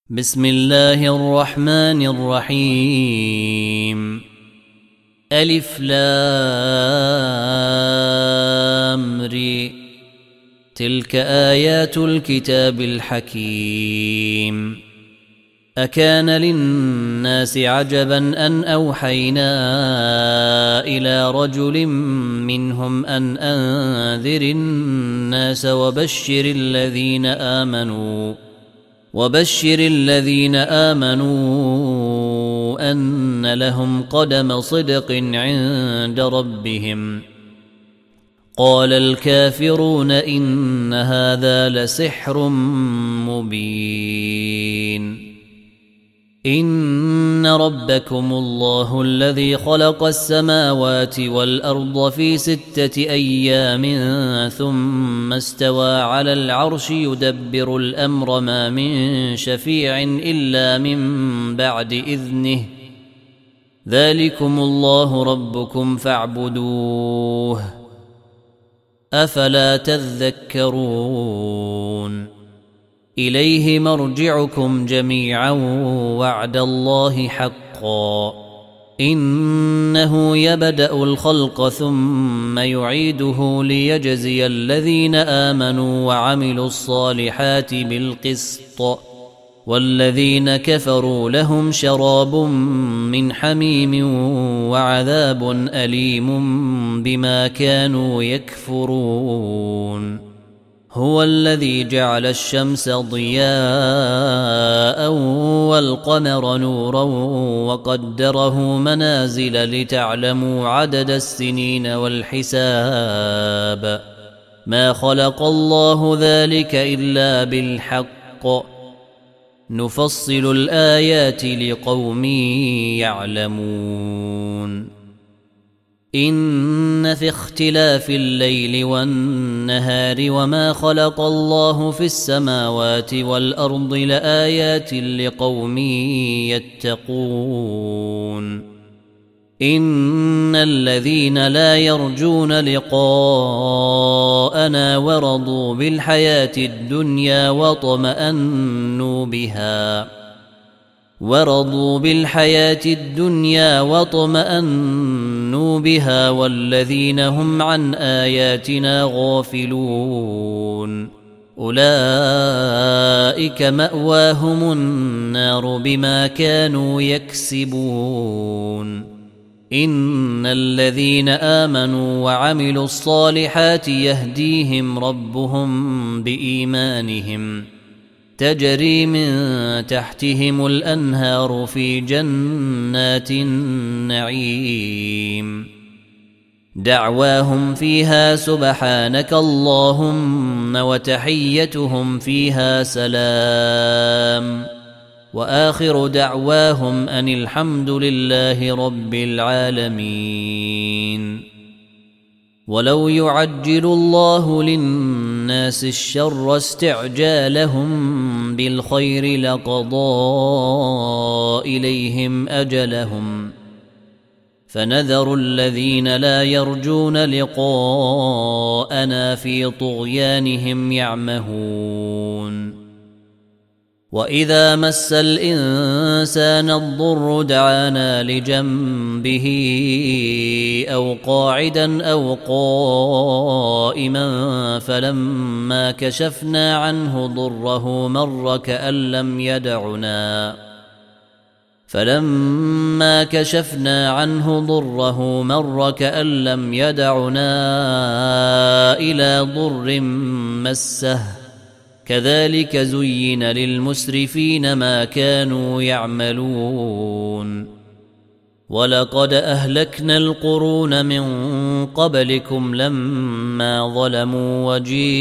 بسم الله الرحمن الرحيم. ألف لام ر. تلك آيات الكتاب الحكيم. أكان للناس عجبا أن أوحينا إلى رجل منهم أن أنذر الناس وبشر الذين آمنوا أن لهم قدم صدق عند ربهم. قال الكافرون إن هذا لسحر مبين. إن ربكم الله الذي خلق السماوات والأرض في 6 أيام ثم استوى على العرش يدبر الأمر ما من شفيع إلا من بعد إذنه. ذلكم الله ربكم فاعبدوه أفلا تذكرون. إليه مرجعكم جميعا وعد الله حقا. إنه يبدأ الخلق ثم يعيده ليجزي الذين آمنوا وعملوا الصالحات بالقسط، والذين كفروا لهم شراب من حميم وعذاب أليم بما كانوا يكفرون. هو الذي جعل الشمس ضياء والقمر نورا وقدره منازل لتعلموا عدد السنين والحساب. ما خلق الله ذلك إلا بالحق. نفصل الآيات لقوم يعلمون. إن في اختلاف الليل والنهار وما خلق الله في السماوات والأرض لآيات لقوم يتقون. إن الذين لا يرجون لقاءنا ورضوا بالحياة الدنيا واطمأنوا بها والذين هم عن آياتنا غافلون أولئك مأواهم النار بما كانوا يكسبون. إن الذين آمنوا وعملوا الصالحات يهديهم ربهم بإيمانهم تجري من تحتهم الأنهار في جنات النعيم. دعواهم فيها سبحانك اللهم وتحيتهم فيها سلام. وآخر دعواهم أن الحمد لله رب العالمين. ولو يعجل الله للناس الشر استعجالهم بالخير لقضى إليهم أجلهم. فنذر الذين لا يرجون لقاءنا في طغيانهم يعمهون. وإذا مس الإنسان الضر دعانا لجنبه أو قاعدا أو قائما فلما كشفنا عنه ضره مر كأن لم يدعنا إلى ضر مسه. كذلك زين للمسرفين ما كانوا يعملون. ولقد أهلكنا القرون من قبلكم لما ظلموا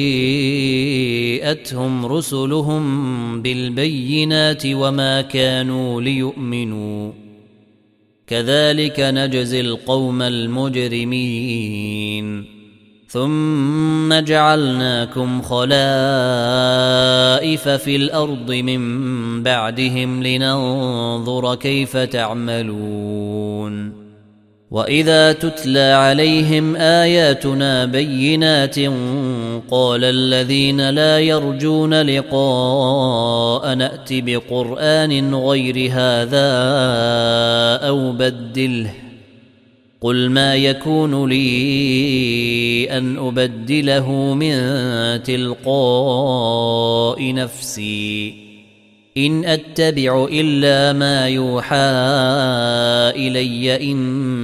وجيءتهم رسلهم بالبينات وما كانوا ليؤمنوا. كذلك نجزي القوم المجرمين. ثم جعلناكم خلائف في الأرض من بعدهم لننظر كيف تعملون. وإذا تتلى عليهم آياتنا بينات قال الذين لا يرجون لقاء نأت بقرآن غير هذا أو بدله قل ما يكون لي أن أبدله من تلقاء نفسي إن أتبع إلا ما يوحى إلي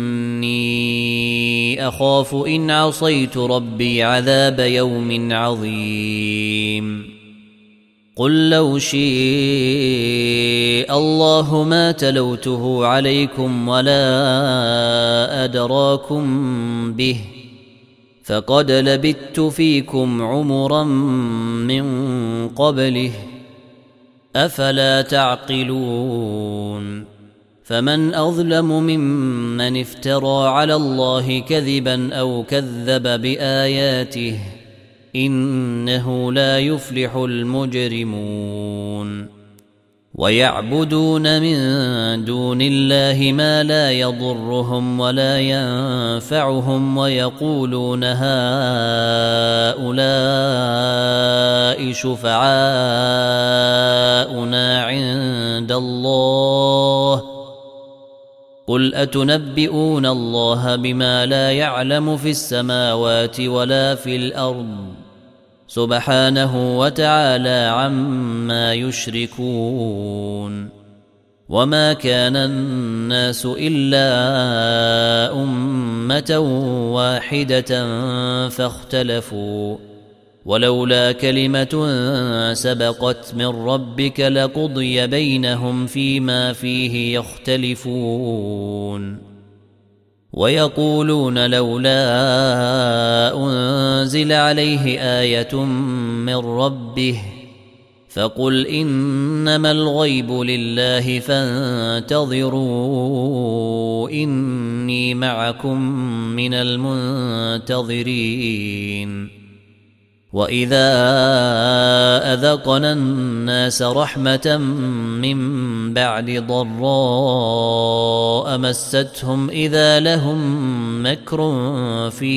إني أخاف إن عصيت ربي عذاب يوم عظيم قل لو شاء الله ما تلوته عليكم ولا أدراكم به فقد لبثت فيكم عمرا من قبله أفلا تعقلون فمن أظلم ممن افترى على الله كذبا أو كذب بآياته إنه لا يفلح المجرمون ويعبدون من دون الله ما لا يضرهم ولا ينفعهم ويقولون هؤلاء شفعاؤنا عند الله قل أتنبئون الله بما لا يعلم في السماوات ولا في الأرض سبحانه وتعالى عما يشركون وما كان الناس إلا أمة واحدة فاختلفوا ولولا كلمة سبقت من ربك لقضي بينهم فيما فيه يختلفون ويقولون لولا أنزل عليه آية من ربه فقل إنما الغيب لله فانتظروا إني معكم من المنتظرين وإذا أذقنا الناس رحمة من بعد ضراء مستهم إذا لهم مكر في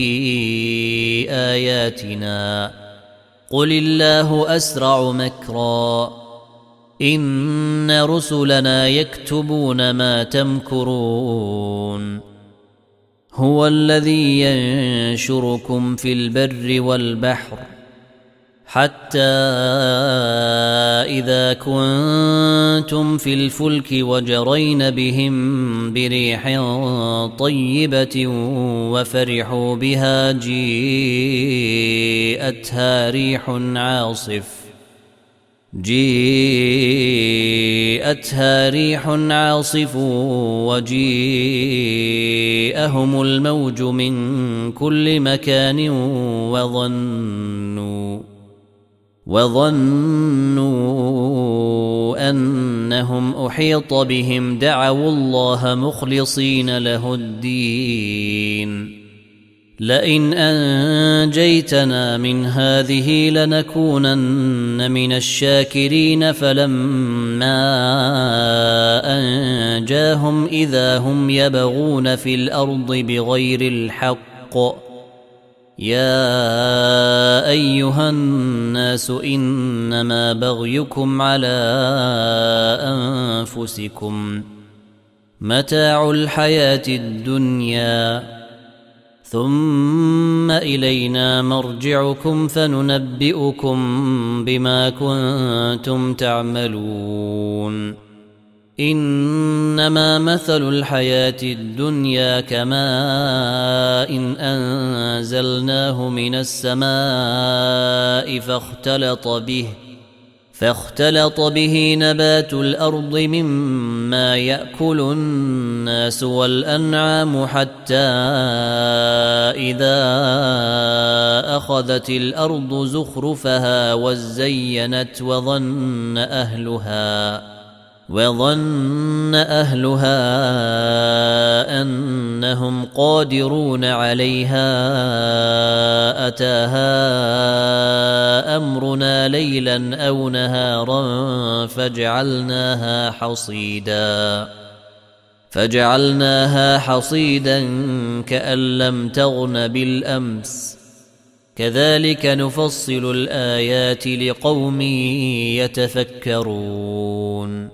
آياتنا قل الله أسرع مكرا إن رسلنا يكتبون ما تمكرون هو الذي ينشركم في البر والبحر حتى إذا كنتم في الفلك وجرين بهم بريح طيبة وفرحوا بها جيءتها ريح عاصف وجيءهم الموج من كل مكان وظنوا أنهم أحيط بهم دعوا الله مخلصين له الدين لئن أنجيتنا من هذه لنكونن من الشاكرين فلما أنجاهم إذا هم يبغون في الأرض بغير الحق يا أيها الناس إنما بغيكم على أنفسكم متاع الحياة الدنيا ثم إلينا مرجعكم فننبئكم بما كنتم تعملون إنما مثل الحياة الدنيا كماء إن أنزلناه من السماء فاختلط به نبات الأرض مما يأكل الناس والأنعام حتى إذا أخذت الأرض زخرفها وزينت وظن أهلها أنهم قادرون عليها أتاها أمرنا ليلا أو نهارا فجعلناها حصيدا كأن لم تغن بالأمس كذلك نفصل الآيات لقوم يتفكرون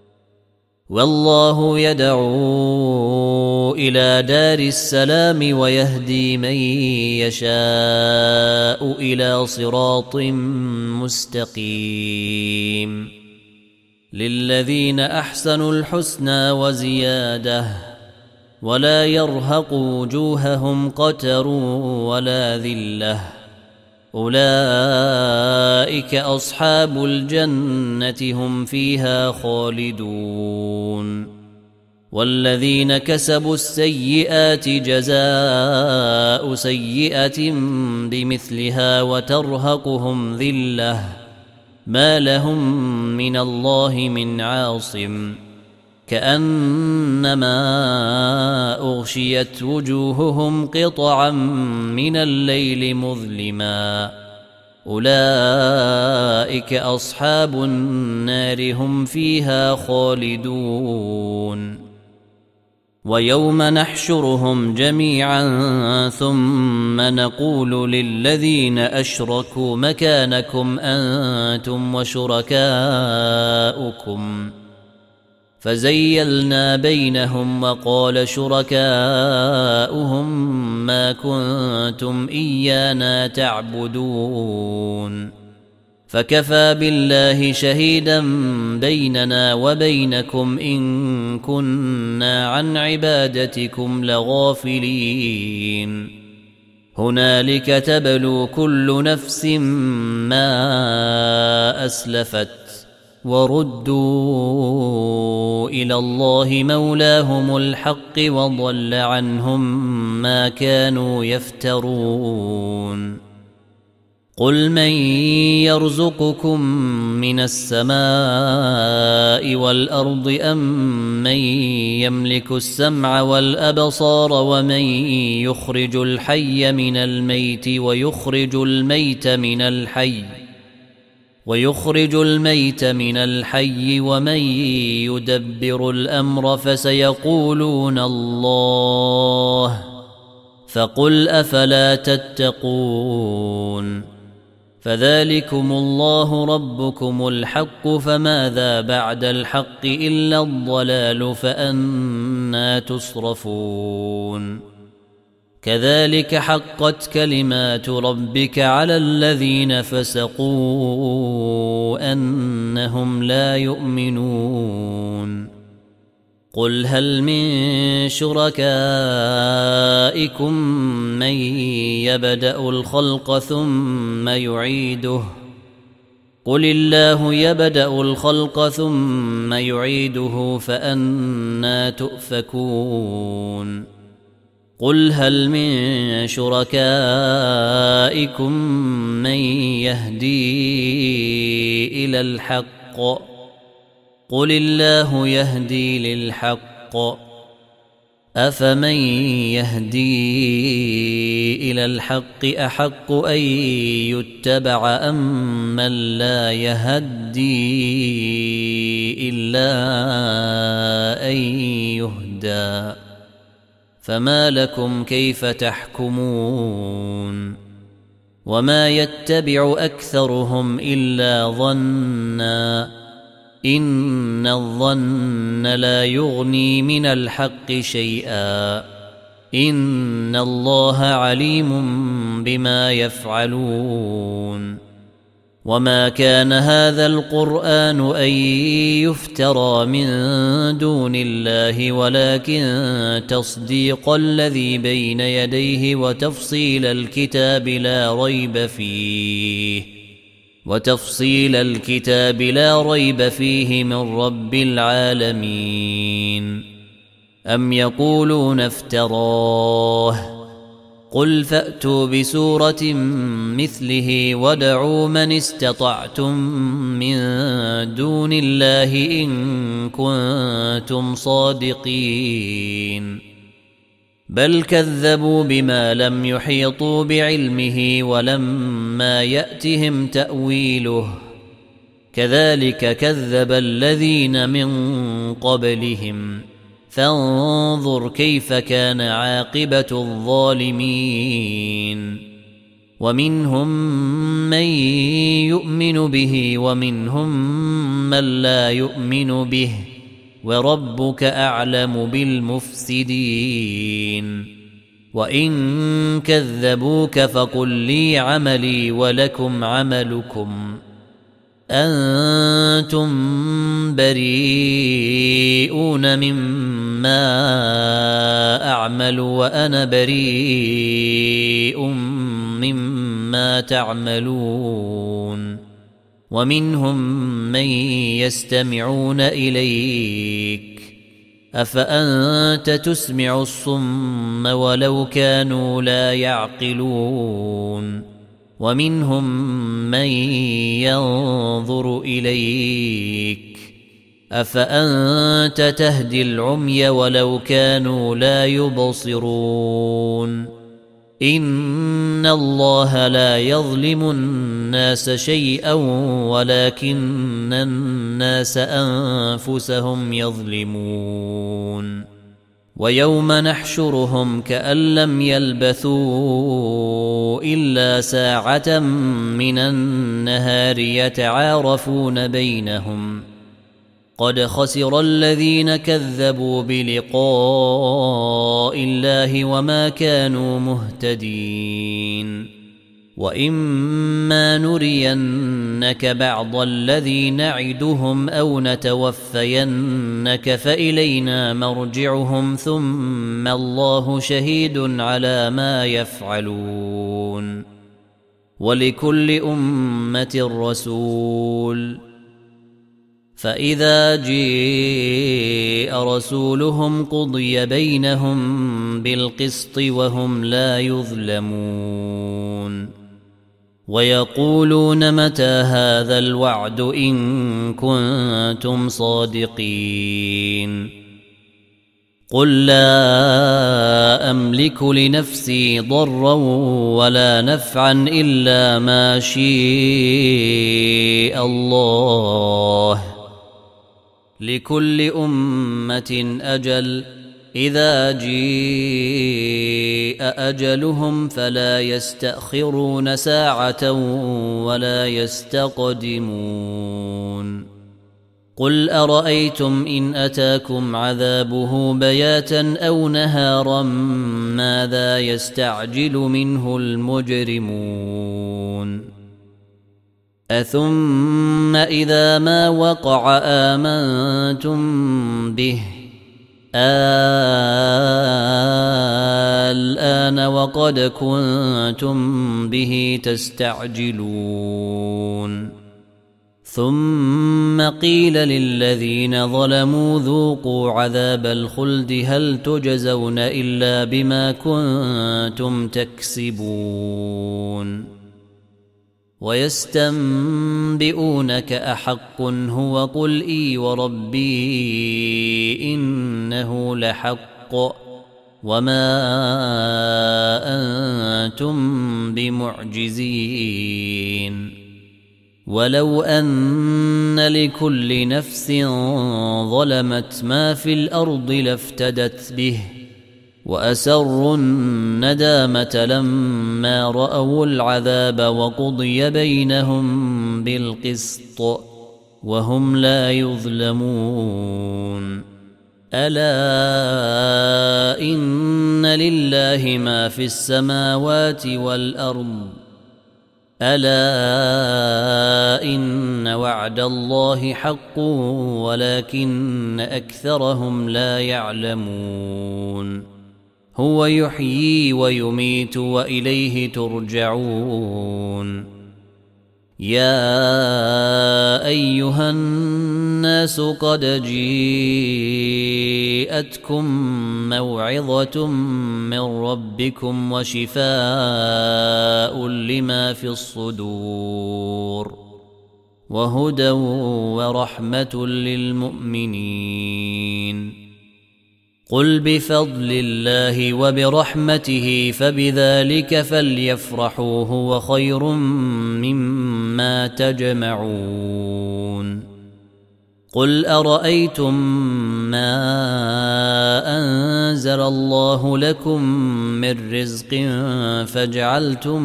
والله يدعو إلى دار السلام ويهدي من يشاء إلى صراط مستقيم للذين أحسنوا الحسنى وزيادة ولا يرهق وجوههم قتر ولا ذلة أولئك أصحاب الجنة هم فيها خالدون والذين كسبوا السيئات جزاء سيئة بمثلها وترهقهم ذلة ما لهم من الله من عاصم كأنما أغشيت وجوههم قطعا من الليل مظلما أولئك أصحاب النار هم فيها خالدون ويوم نحشرهم جميعا ثم نقول للذين أشركوا مكانكم أنتم وشركاؤكم فزيلنا بينهم وقال شركاؤهم ما كنتم إيانا تعبدون فكفى بالله شهيدا بيننا وبينكم إن كنا عن عبادتكم لغافلين هنالك تبلو كل نفس ما أسلفت وردوا إلى الله مولاهم الحق وضل عنهم ما كانوا يفترون قل من يرزقكم من السماء والأرض أم من يملك السمع والأبصار ومن يخرج الحي من الميت ويخرج الميت من الحي ومن يدبر الأمر فسيقولون الله فقل أفلا تتقون فذلكم الله ربكم الحق فماذا بعد الحق إلا الضلال فأنى تصرفون كذلك حقت كلمات ربك على الذين فسقوا أنهم لا يؤمنون قل هل من شركائكم من يبدأ الخلق ثم يعيده قل الله يبدأ الخلق ثم يعيده فأنى تؤفكون قل هل من شركائكم من يهدي إلى الحق قل الله يهدي للحق أفمن يهدي إلى الحق أحق أن يتبع أم من لا يهدي إلا أن يهدى فما لكم كيف تحكمون وما يتبع أكثرهم إلا ظنّا إن الظن لا يغني من الحق شيئا إن الله عليم بما يفعلون وما كان هذا القرآن أن يفترى من دون الله ولكن تصديق الذي بين يديه وتفصيل الكتاب لا ريب فيه من رب العالمين أم يقولون افتراه قل فأتوا بسورة مثله وادعوا من استطعتم من دون الله إن كنتم صادقين بل كذبوا بما لم يحيطوا بعلمه ولما يأتهم تأويله كذلك كذب الذين من قبلهم فانظر كيف كان عاقبة الظالمين ومنهم من يؤمن به ومنهم من لا يؤمن به وربك أعلم بالمفسدين وإن كذبوك فقل لي عملي ولكم عملكم أنتم بريئون مما أعمل وأنا بريء مما تعملون ومنهم من يستمعون إليك أفأنت تسمع الصم ولو كانوا لا يعقلون ومنهم من ينظر إليك أفأنت تهدي العمي ولو كانوا لا يبصرون إن الله لا يظلم الناس شيئا ولكن الناس أنفسهم يظلمون ويوم نحشرهم كأن لم يلبثوا إلا ساعة من النهار يتعارفون بينهم قد خسر الذين كذبوا بلقاء الله وما كانوا مهتدين وإما نرينك بعض الذي نعدهم أو نتوفينك فإلينا مرجعهم ثم الله شهيد على ما يفعلون ولكل أمة رسول فإذا جاء رسولهم قضي بينهم بالقسط وهم لا يظلمون ويقولون متى هذا الوعد إن كنتم صادقين قل لا أملك لنفسي ضرا ولا نفعا إلا ما شاء الله لكل أمة أجل إذا جاء أجلهم فلا يستأخرون ساعة ولا يستقدمون قل أرأيتم إن أتاكم عذابه بياتا أو نهارا ماذا يستعجل منه المجرمون أثم إذا ما وقع آمنتم به الآن وقد كنتم به تستعجلون ثم قيل للذين ظلموا ذوقوا عذاب الخلد هل تجزون إلا بما كنتم تكسبون ويستنبئونك أحق هو قل إي وربي إنه لحق وما أنتم بمعجزين ولو أن لكل نفس ظلمت ما في الأرض لافتدت به وأسروا الندامة لما رأوا العذاب وقضي بينهم بالقسط وهم لا يظلمون ألا إن لله ما في السماوات والأرض ألا إن وعد الله حق ولكن أكثرهم لا يعلمون هو يحيي ويميت وإليه ترجعون يا أيها الناس قد جاءتكم موعظة من ربكم وشفاء لما في الصدور وهدى ورحمة للمؤمنين قل بفضل الله وبرحمته فبذلك فليفرحوا هو خير مما تجمعون قل أرأيتم ما أنزل الله لكم من رزق فجعلتم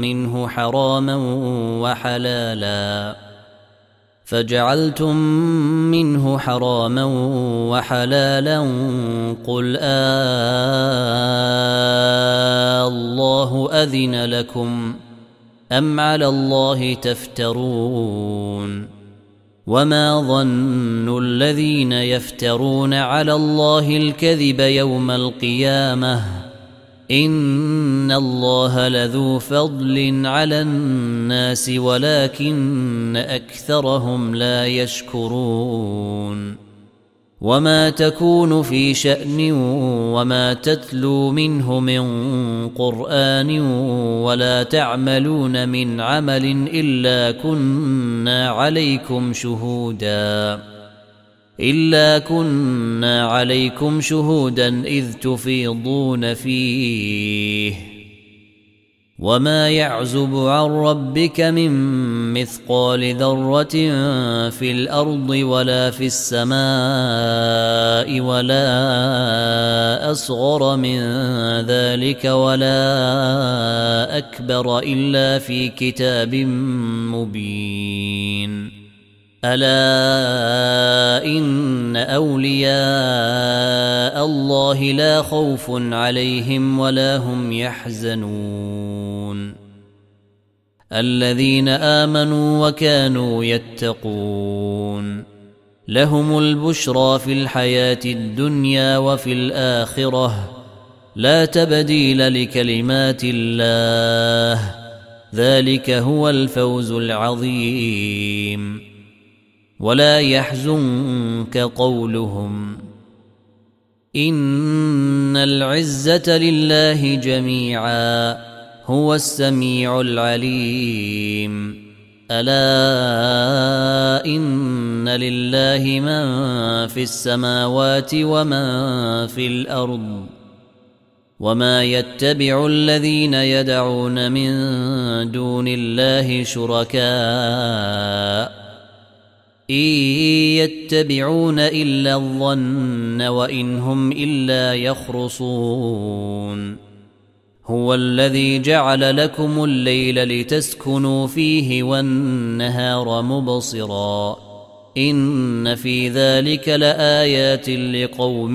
منه حراما وحلالا قل الله أذن لكم أم على الله تفترون وما ظن الذين يفترون على الله الكذب يوم القيامة إن الله لذو فضل على الناس ولكن أكثرهم لا يشكرون وما تكون في شأن وما تتلو منه من قرآن ولا تعملون من عمل إلا كنا عليكم شهودا إذ تفيضون فيه وما يعزب عن ربك من مثقال ذرة في الأرض ولا في السماء ولا أصغر من ذلك ولا أكبر إلا في كتاب مبين ألا إن أولياء الله لا خوف عليهم ولا هم يحزنون الذين آمنوا وكانوا يتقون لهم البشرى في الحياة الدنيا وفي الآخرة لا تبديل لكلمات الله ذلك هو الفوز العظيم ولا يحزنك قولهم إن العزة لله جميعا هو السميع العليم ألا إن لله من في السماوات ومن في الأرض وما يتبع الذين يدعون من دون الله شركاء إن يتبعون إلا الظن وإن هم إلا يخرصون هو الذي جعل لكم الليل لتسكنوا فيه والنهار مبصرا إن في ذلك لآيات لقوم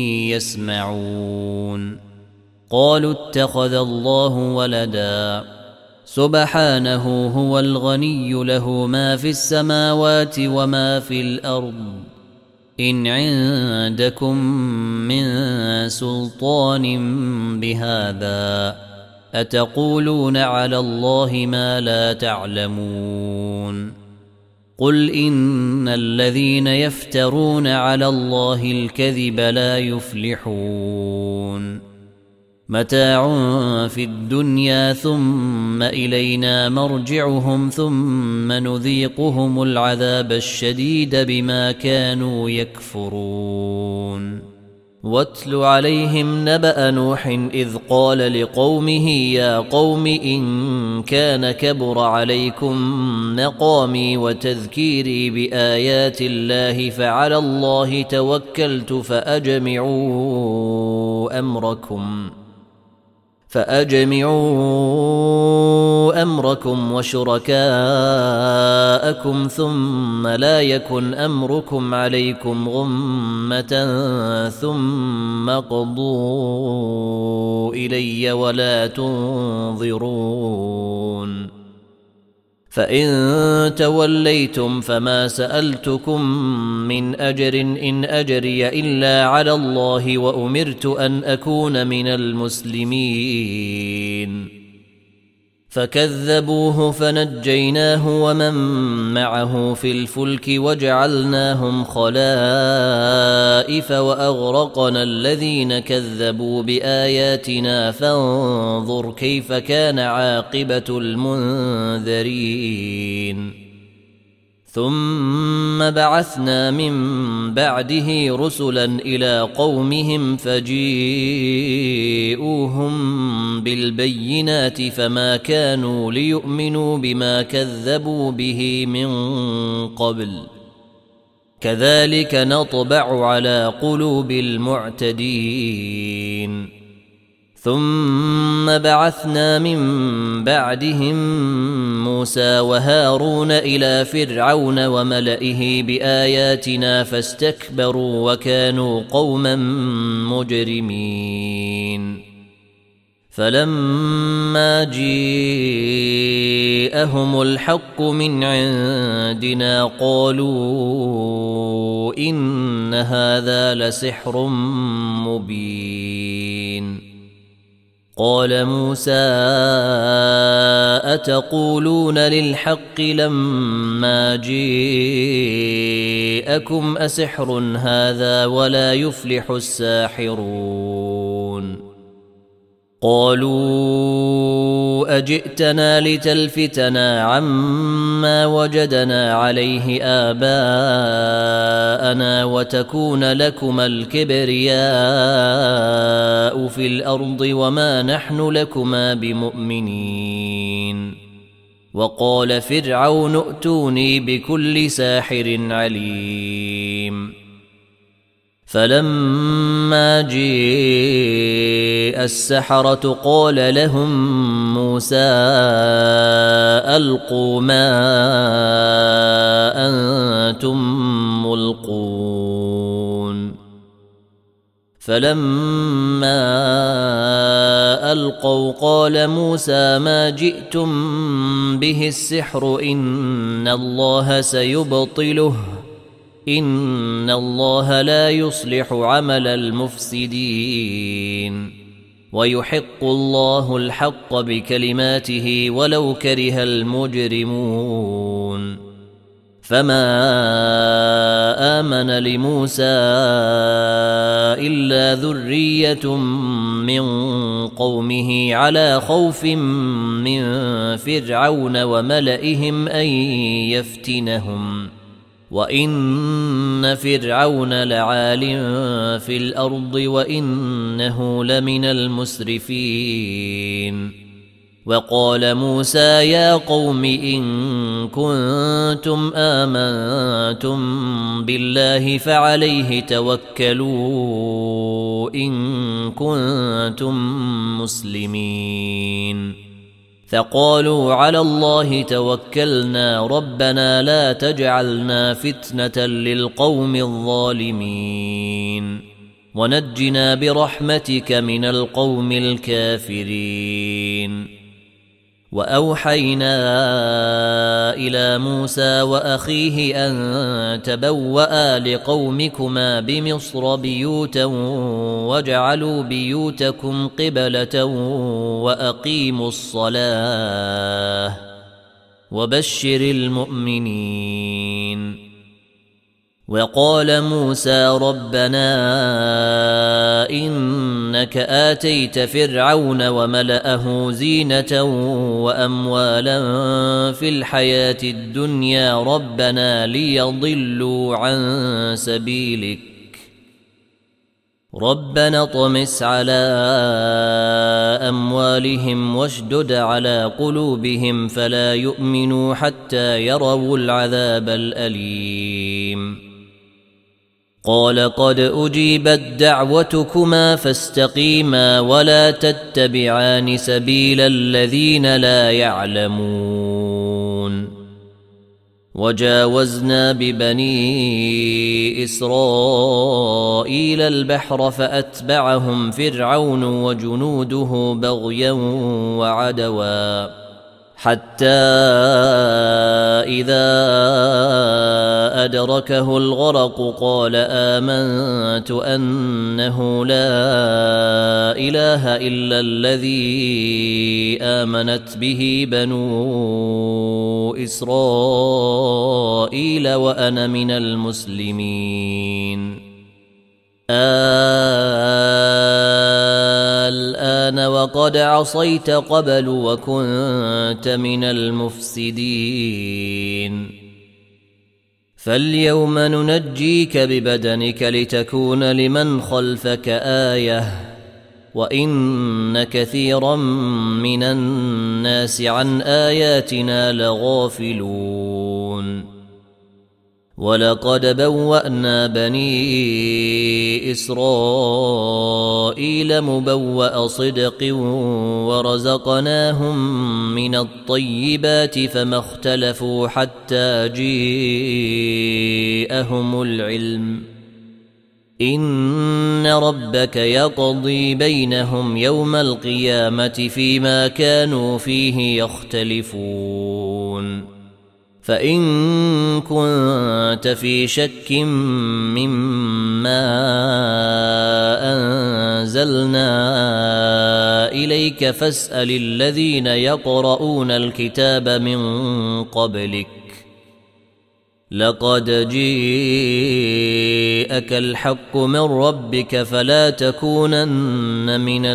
يسمعون قالوا اتخذ الله ولدا سبحانه هو الغني له ما في السماوات وما في الأرض إن عندكم من سلطان بهذا أتقولون على الله ما لا تعلمون قل إن الذين يفترون على الله الكذب لا يفلحون متاع في الدنيا ثم إلينا مرجعهم ثم نذيقهم العذاب الشديد بما كانوا يكفرون واتل عليهم نبأ نوح إذ قال لقومه يا قوم إن كان كبر عليكم مقامي وتذكيري بآيات الله فعلى الله توكلت فأجمعوا أمركم وشركاءكم ثم لا يكن أمركم عليكم غمة ثم قضوا إلي ولا تنظرون فإن توليتم فما سألتكم من أجر إن أجري إلا على الله وأمرت أن أكون من المسلمين فكذبوه فنجيناه ومن معه في الفلك وجعلناهم خلائف وأغرقنا الذين كذبوا بآياتنا فانظر كيف كان عاقبة المنذرين ثم بعثنا من بعده رسلا إلى قومهم فجيءوهم بالبينات فما كانوا ليؤمنوا بما كذبوا به من قبل كذلك نطبع على قلوب المعتدين ثم بعثنا من بعدهم موسى وهارون إلى فرعون وملئه بآياتنا فاستكبروا وكانوا قوما مجرمين فلما جاءهم الحق من عندنا قالوا إن هذا لسحر مبين قال موسى أتقولون للحق لما جاءكم أسحر هذا ولا يفلح الساحرون قالوا أجئتنا لتلفتنا عما وجدنا عليه آباءنا وتكون لكما الكبرياء في الأرض وما نحن لكما بمؤمنين وقال فرعون ائتوني بكل ساحر عليم فلما جاء السحرة قال لهم موسى ألقوا ما أنتم ملقون فلما ألقوا قال موسى ما جئتم به السحر إن الله سيبطله إن الله لا يصلح عمل المفسدين ويحق الله الحق بكلماته ولو كره المجرمون فما آمن لموسى إلا ذرية من قومه على خوف من فرعون وملئهم أن يفتنهم وإن فرعون لعال في الأرض وإنه لمن المسرفين وقال موسى يا قوم إن كنتم آمنتم بالله فعليه توكلوا إن كنتم مسلمين فقالوا على الله توكلنا ربنا لا تجعلنا فتنة للقوم الظالمين ونجنا برحمتك من القوم الكافرين وأوحينا إلى موسى وأخيه أن تبوأ لقومكما بمصر بيوتا واجعلوا بيوتكم قبلة وأقيموا الصلاة وبشر المؤمنين وقال موسى ربنا إنك آتيت فرعون وملأه زينة وأموالا في الحياة الدنيا ربنا ليضلوا عن سبيلك ربنا طمس على أموالهم واشدد على قلوبهم فلا يؤمنوا حتى يروا العذاب الأليم قال قد أجيبت دعوتكما فاستقيما ولا تتبعان سبيل الذين لا يعلمون وجاوزنا ببني إسرائيل البحر فأتبعهم فرعون وجنوده بغيا وعدوا حتى إذا أدركه الغرق قال آمنت أنه لا إله إلا الذي آمنت به بنو إسرائيل وأنا من المسلمين الآن وقد عصيت قبل وكنت من المفسدين فاليوم ننجيك ببدنك لتكون لمن خلفك آية وإن كثيرا من الناس عن آياتنا لغافلون ولقد بوأنا بني إسرائيل مبوأ صدق ورزقناهم من الطيبات فما اختلفوا حتى جاءهم العلم إن ربك يقضي بينهم يوم القيامة فيما كانوا فيه يختلفون فإن كنت في شك مما أنزلنا إليك فاسأل الذين يقرؤون الكتاب من قبلك لقد جاءك الحق من ربك فلا تكونن من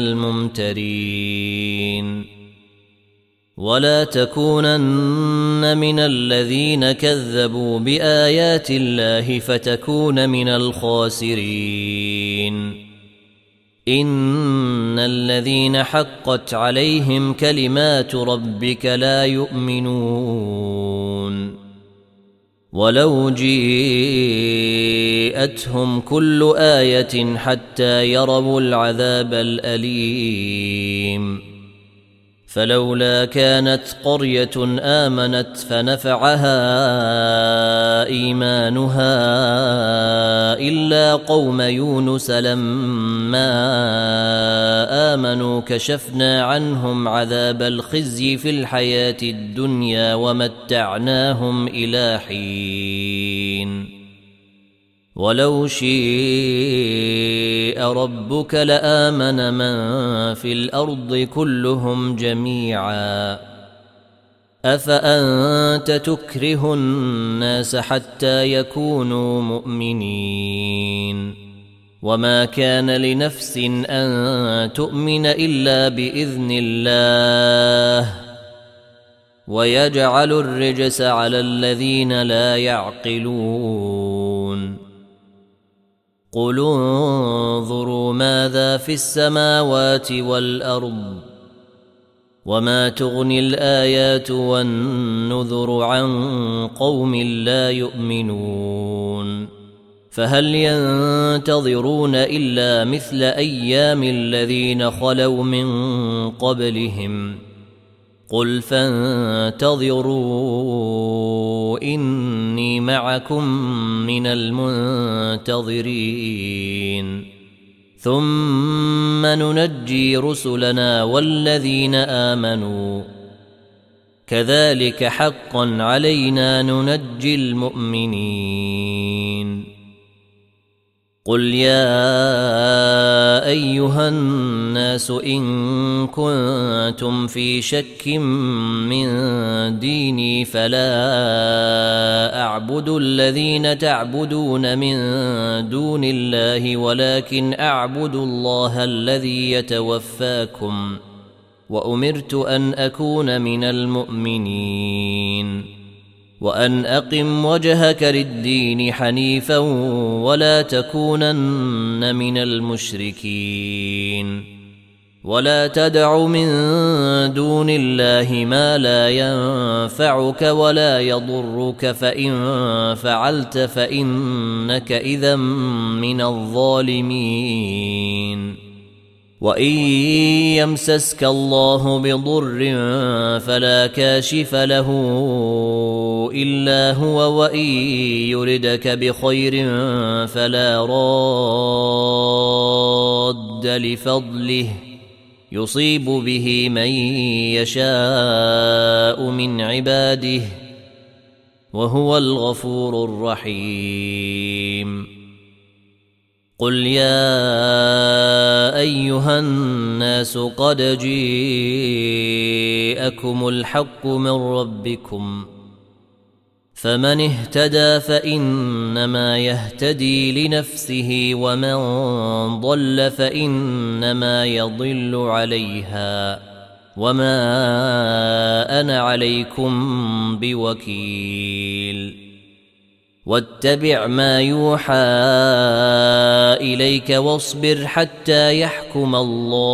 الممترين ولا تكونن من الذين كذبوا بآيات الله فتكون من الخاسرين إن الذين حقت عليهم كلمات ربك لا يؤمنون ولو جاءتهم كل آية حتى يروا العذاب الأليم فلولا كانت قرية آمنت فنفعها إيمانها إلا قوم يونس لما آمنوا كشفنا عنهم عذاب الخزي في الحياة الدنيا ومتعناهم إلى حين ولو شاء ربك لآمن من في الأرض كلهم جميعا أفأنت تكره الناس حتى يكونوا مؤمنين وما كان لنفس أن تؤمن إلا بإذن الله ويجعل الرجس على الذين لا يعقلون قل انظروا ماذا في السماوات والأرض وما تغني الآيات والنذر عن قوم لا يؤمنون فهل ينتظرون إلا مثل أيام الذين خلوا من قبلهم قل فانتظروا إني معكم من المنتظرين ثم ننجي رسلنا والذين آمنوا كذلك حقا علينا ننجي المؤمنين قل يا أيها الناس إن كنتم في شك من ديني فلا أعبد الذين تعبدون من دون الله ولكن أعبد الله الذي يتوفاكم وأمرت أن أكون من المؤمنين وأن أقم وجهك للدين حنيفا ولا تكونن من المشركين ولا تدع من دون الله ما لا ينفعك ولا يضرك فإن فعلت فإنك إذا من الظالمين وإن يمسسك الله بضر فلا كاشف له إلا هو وإن يردك بخير فلا راد لفضله يصيب به من يشاء من عباده وهو الغفور الرحيم قل يا أيها الناس قد جاءكم الحق من ربكم فمن اهتدى فإنما يهتدي لنفسه ومن ضل فإنما يضل عليها وما أنا عليكم بوكيل واتبع ما يوحى إليك واصبر حتى يحكم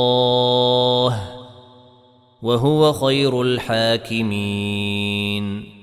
الله وهو خير الحاكمين